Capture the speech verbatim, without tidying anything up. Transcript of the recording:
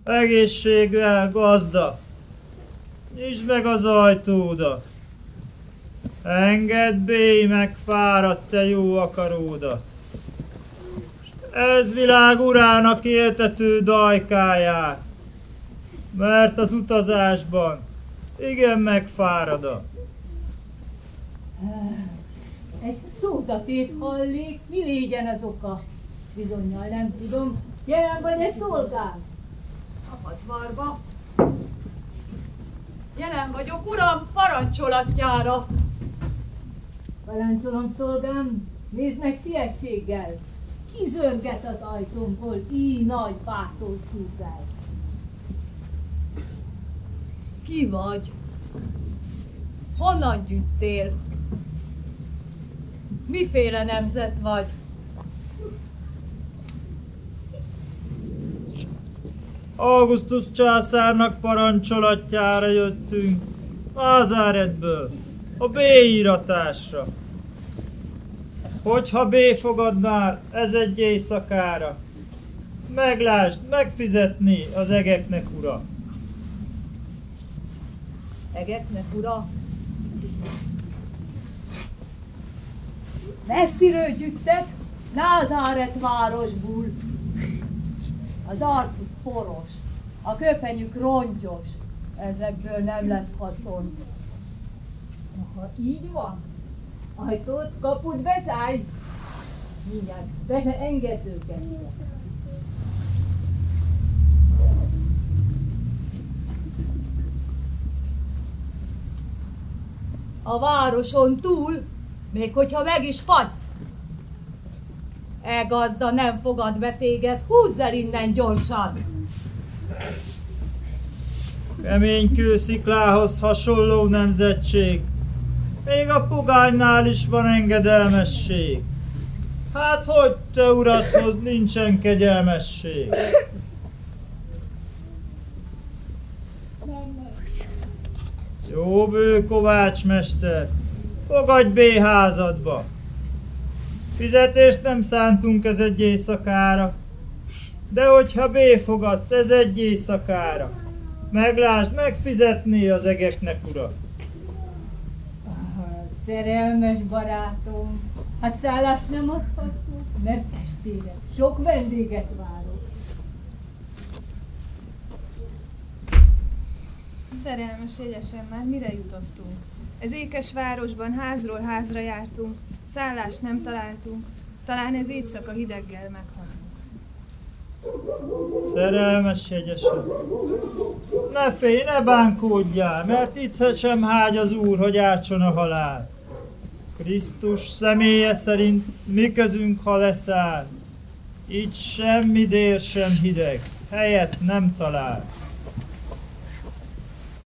Egészséggel gazda, nyisd meg az ajtódat. Engedd bé, megfáradt te jó akaródat. Ez világ urának éltető dajkáját, mert az utazásban igen megfárad. Egy szózatét hallék, mi légyen az oka? Bizonnyal nem tudom, jelen vagy-e szolgál? Apadvarba. Jelen vagyok, uram, parancsolatjára. Parancsolom, szolgám, nézd meg sietséggel. Ki zörget az ajtómból, így nagy bátor szívvel? Ki vagy? Honnan gyűjtél? Miféle nemzet vagy? Augustus császárnak parancsolatjára jöttünk Názáretből, a B-íratásra. Hogyha B fogadnál ez egy éjszakára, meglásd, megfizetni az egeknek ura. Egeknek ura? Messziről gyűjtek, Názáret városból. Az arcuk poros, a köpenyük rongyos, ezekből nem lesz haszon. Ha így van, ajtót, kaput bezárj, mindjárt be engedd őket. A városon túl, még hogyha meg is fagysz, e gazda nem fogad be téged, húzz el innen gyorsan! Kemény kősziklához hasonló nemzetség, még a pogánynál is van engedelmesség. Hát hogy te uradhoz nincsen kegyelmesség? Jó bő kovácsmester, fogadj B házadba. Fizetést nem szántunk ez egy éjszakára, de hogyha B fogadsz ez egy éjszakára, meglásd, megfizetni az egeknek ura. Ah, szerelmes barátom, hát szállást nem adhatunk, mert estére sok vendéget várok. Szerelmes jegyesen, már mire jutottunk? Ez ékes városban házról házra jártunk, szállást nem találtunk, talán ez éjszaka hideggel meghalunk. Szerelmes jegyesen, ne félj, ne bánkódjál, mert itt sem hágy az Úr, hogy ártson a halál. Krisztus személye szerint mi közünk, ha leszáll, itt semmi dél sem hideg, helyet nem talál.